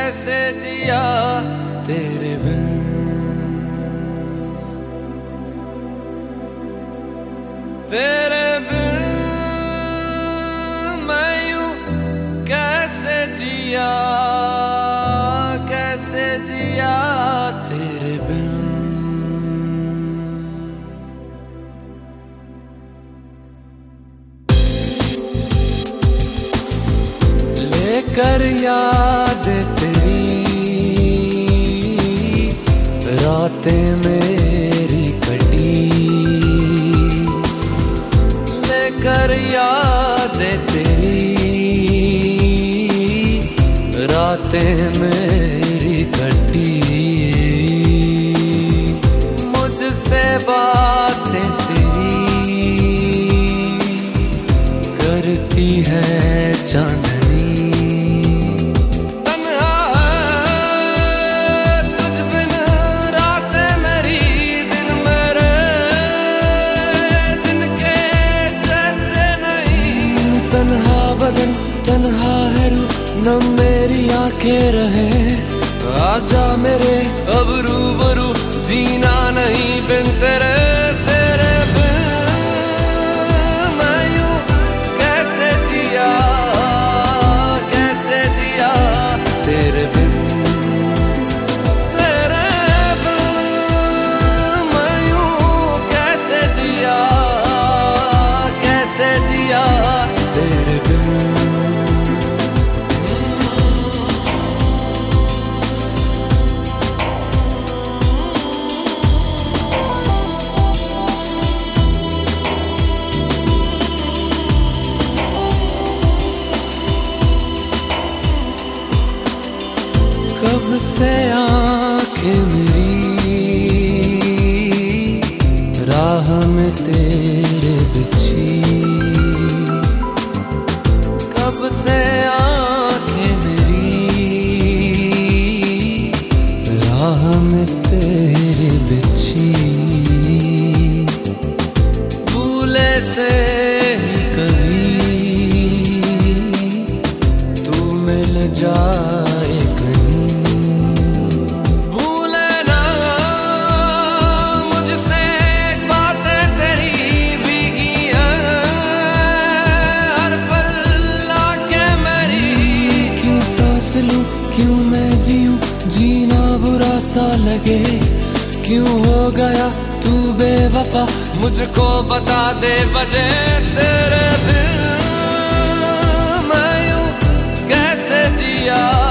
कैसे जिया तेरे बिन। तेरे बिन मैं यूं कैसे जिया, कैसे जिया तेरे बिन। लेकर याद तेरी रातें मेरी कटी, लेकर याद तेरी रातें मेरी कटी। मुझसे बातें तेरी करती है चांदनी। तन्हा बदन तन्हा है रूह न मेरी आंखें रहे। आजा मेरे अब रूबरू जीना नहीं बिन तेरे। तेरे बिन मैं यूं कैसे जिया, कैसे जिया तेरे बिन। तेरे बिन मैं यूं कैसे जिया, कैसे जिया तेरे बिन। कब से आंखें मेरी राह में तेरे बिछी, कब से आंखें मेरी राह में तेरे बिछी। भूले से ही कभी तू मिल जाए कहीं। भूले ना मुझसे बातें तेरी भीगी हैं हर पल आके मेरी। क्यों सांस लूं क्यों मैं जीऊं जीना बुरा सा लगे। क्यों हो गया तू बेवफा मुझको बता दे वजह। तेरे बिन मैं यूं कैसे जिया।